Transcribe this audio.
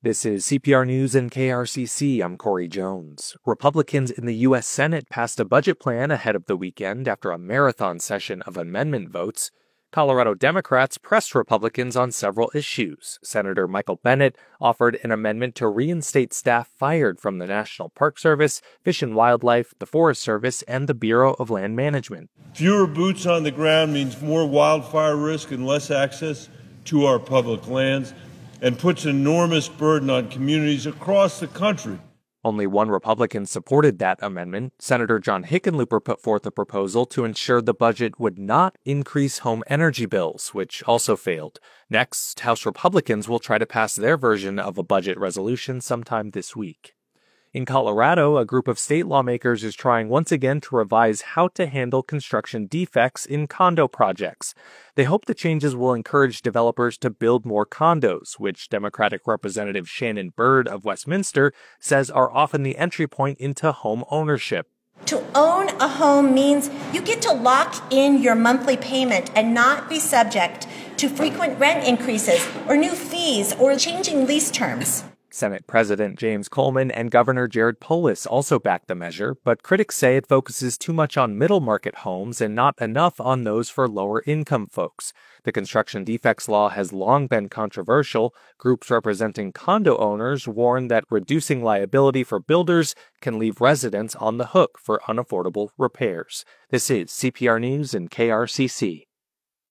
This is CPR News and KRCC. I'm Corey Jones. Republicans in the U.S. Senate passed a budget plan ahead of the weekend after a marathon session of amendment votes. Colorado Democrats pressed Republicans on several issues. Senator Michael Bennet offered an amendment to reinstate staff fired from the National Park Service, Fish and Wildlife, the Forest Service, and the Bureau of Land Management. Fewer boots on the ground means more wildfire risk and less access to our public lands, and puts an enormous burden on communities across the country. Only one Republican supported that amendment. Senator John Hickenlooper put forth a proposal to ensure the budget would not increase home energy bills, which also failed. Next, House Republicans will try to pass their version of a budget resolution sometime this week. In Colorado, a group of state lawmakers is trying once again to revise how to handle construction defects in condo projects. They hope the changes will encourage developers to build more condos, which Democratic Representative Shannon Byrd of Westminster says are often the entry point into home ownership. To own a home means you get to lock in your monthly payment and not be subject to frequent rent increases or new fees or changing lease terms. Senate President James Coleman and Governor Jared Polis also backed the measure, but critics say it focuses too much on middle-market homes and not enough on those for lower-income folks. The construction defects law has long been controversial. Groups representing condo owners warn that reducing liability for builders can leave residents on the hook for unaffordable repairs. This is CPR News and KRCC.